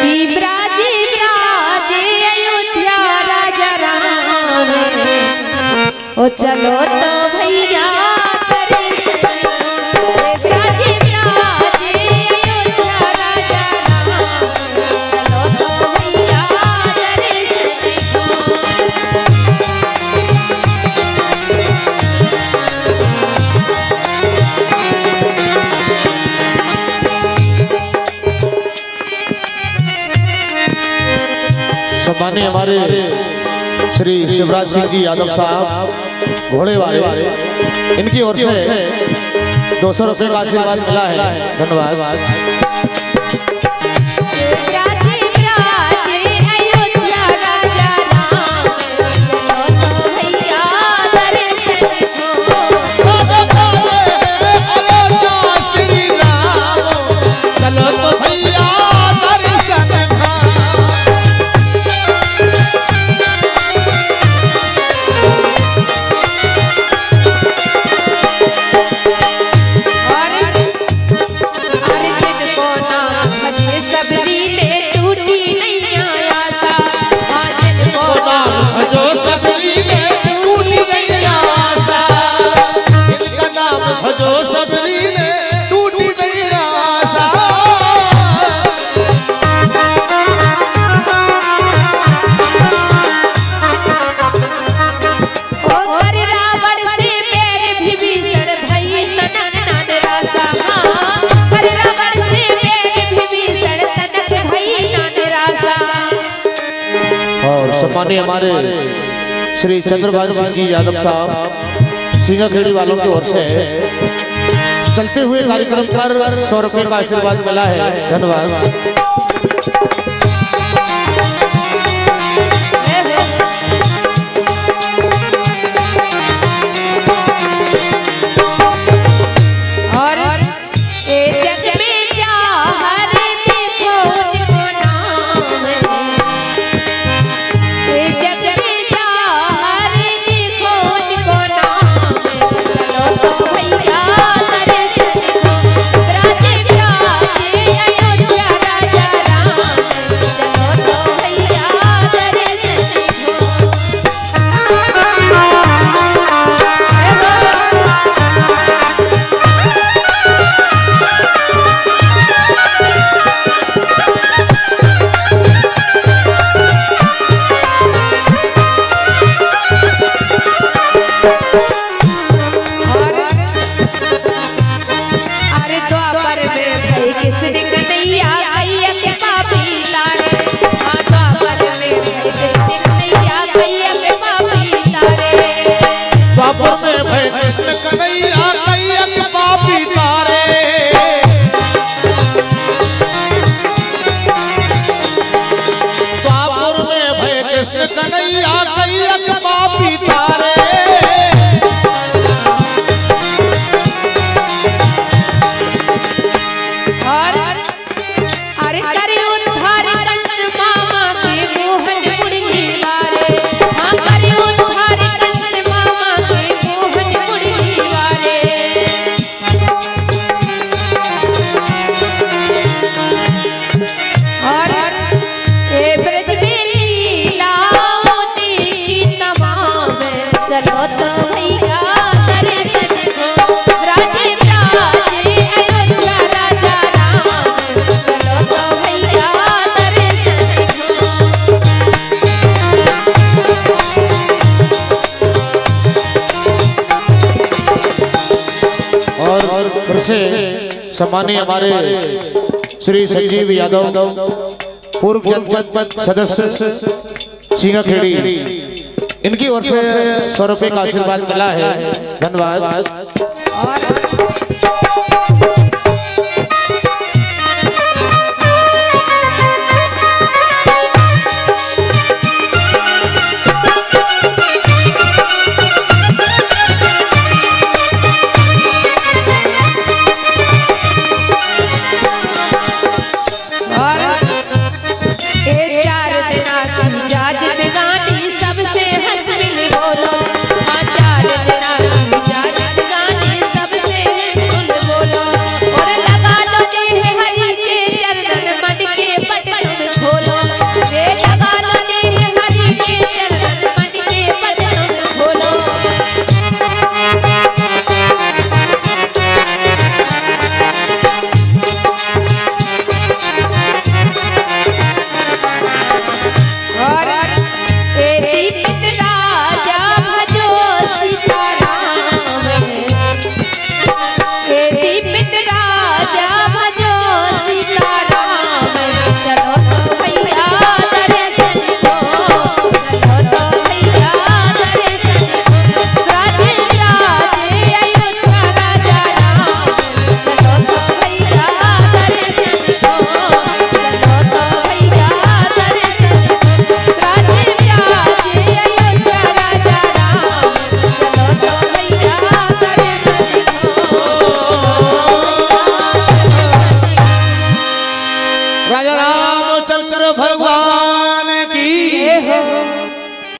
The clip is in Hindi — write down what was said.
ब्राजी ब्राजी अयोध्या राजा राम ओ चलो तो भैया सम्मानीय हमारे श्री शिवराज सिंह जी यादव साहब घोड़े वाले, इनकी ओर से 200 रुपए का आशीर्वाद मिला है। धन्यवाद। और सम्मानीय हमारे श्री चंद्रभान सिंह जी यादव साहब सिंगाखेड़ी वालों की ओर से चलते हुए कार्यक्रम पर 100 रुपए का आशीर्वाद मिला है। धन्यवाद। सम्मानीय हमारे श्री संजीव यादव पूर्व जनपद सदस्य सिंगाखेड़ी, इनकी ओर से 100 रुपए का आशीर्वाद मिला है। धन्यवाद। सबसे राजा रामचंद्र भगवान